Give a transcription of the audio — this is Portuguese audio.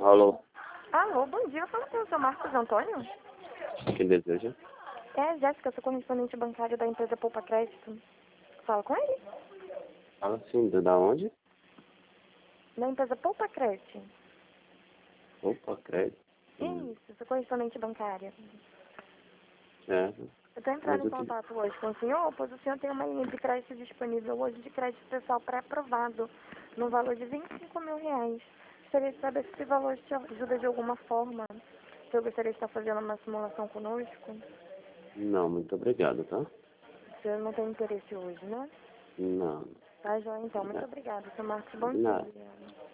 Alô, Alô, bom dia. Eu falo com o seu Marcos Antônio. quem deseja? É, Jéssica, sou correspondente bancária da empresa Poupa Crédito. Fala com ele? Fala sim, da onde? Da empresa Poupa Crédito. Opa, crédito. Isso, sou correspondente bancária. Certo. Eu estou entrando Mas em o que? contato hoje com o senhor, pois o senhor tem uma linha de crédito disponível hoje de crédito pessoal pré-aprovado, no valor de R$ 25.000. Gostaria de saber se esse valor te ajuda de alguma forma. Se eu gostaria de estar fazendo uma simulação conosco. Não, muito obrigado, tá? O senhor não tem interesse hoje, né? Não, Tá, joia, então. Muito obrigado. obrigada, seu Marcos. Bom De nada. dia.